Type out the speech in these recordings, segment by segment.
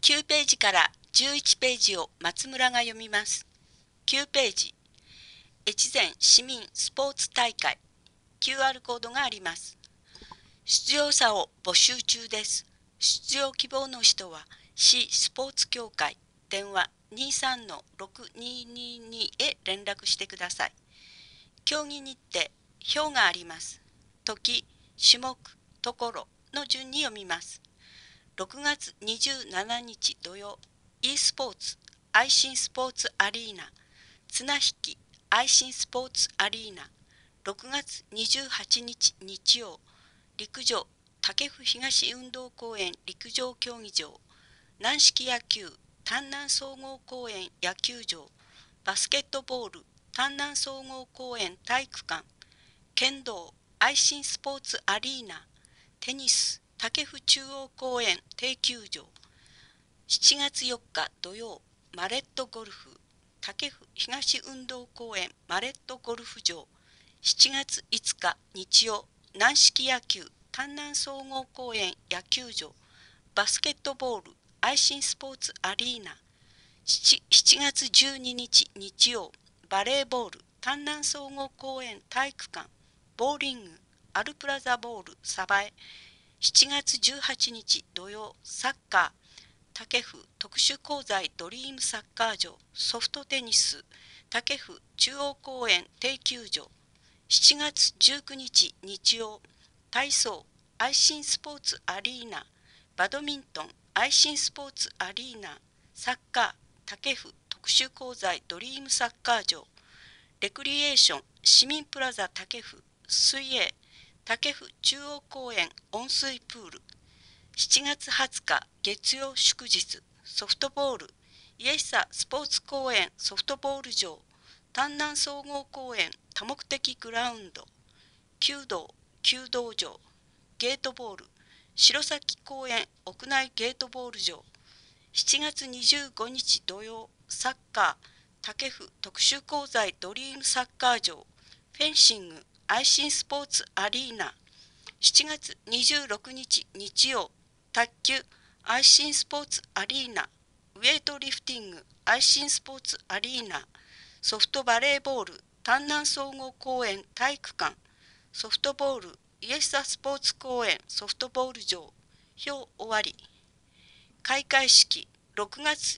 9ページから11ページを松村が読みます。9ページ、越前市民スポーツ大会 QR コードがあります。出場者を募集中です。出場希望の人は市スポーツ協会電話 23-6222 へ連絡してください。競技日程、表があります。時、種目、ところの順に読みます。6月27日土曜、e スポーツ、愛心スポーツアリーナ、綱引き、愛心スポーツアリーナ、6月28日日曜、陸上、武府東運動公園陸上競技場、軟式野球、丹南総合公園野球場、バスケットボール、丹南総合公園体育館、剣道、愛心スポーツアリーナ、テニス、武府中央公園定休場、7月4日土曜、マレットゴルフ、武府東運動公園マレットゴルフ場、7月5日日曜、軟式野球、丹南総合公園野球場、バスケットボール、愛心スポーツアリーナ、7月12日日曜、バレーボール、丹南総合公園体育館、ボーリング、アルプラザボール、鯖江、7月18日土曜、サッカー、武府特殊鋼材ドリームサッカー場、ソフトテニス、武府中央公園定休場、7月19日日曜、体操、愛心スポーツアリーナ、バドミントン、愛心スポーツアリーナ、サッカー、武府特殊鋼材ドリームサッカー場、レクリエーション、市民プラザ武府、水泳、武府中央公園温水プール、7月20日月曜祝日、ソフトボール、イエサスポーツ公園ソフトボール場、丹南総合公園多目的グラウンド、弓道、弓道場、ゲートボール、白崎公園屋内ゲートボール場、7月25日土曜、サッカー、武府特殊鋼材ドリームサッカー場、フェンシング、愛心スポーツアリーナ、7月26日日曜、卓球、愛心スポーツアリーナ、ウェイトリフティング、愛心スポーツアリーナ、ソフトバレーボール、丹南総合公園体育館、ソフトボール、イエスタスポーツ公園ソフトボール場、表終わり。開会式、6月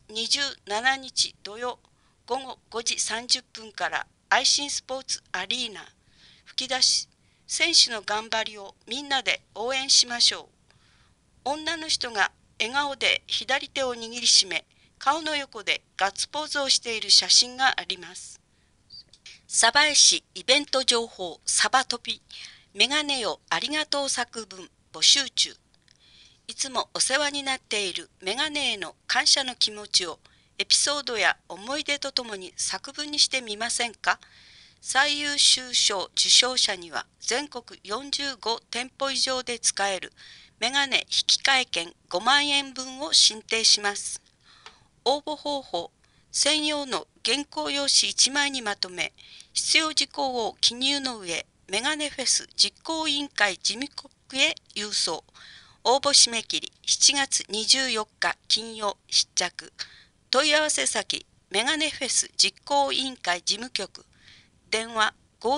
27日土曜、午後5時30分から愛心スポーツアリーナ、吹き出し、選手の頑張りをみんなで応援しましょう。女の人が笑顔で左手を握りしめ、顔の横でガッツポーズをしている写真があります。鯖江市イベント情報サバトピ、メガネよありがとう作文募集中。いつもお世話になっているメガネへの感謝の気持ちをエピソードや思い出とともに作文にしてみませんか。最優秀賞受賞者には全国45店舗以上で使えるメガネ引換券5万円分を進呈します。応募方法、専用の原稿用紙1枚にまとめ、必要事項を記入の上、メガネフェス実行委員会事務局へ郵送。応募締め切り7月24日金曜必着。問い合わせ先、メガネフェス実行委員会事務局。電話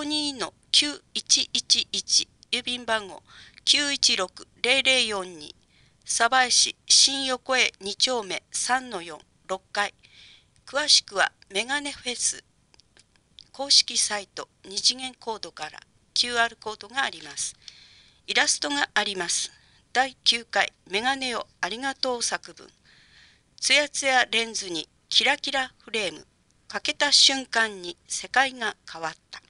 52-9111 郵便番号 916-0042 鯖江市新横江2丁目 3-4 6階。詳しくはメガネフェス公式サイト2次元コードから QR コードがあります。イラストがあります。第9回メガネよありがとう作文。つやつやレンズにキラキラフレーム。かけた瞬間に世界が変わった。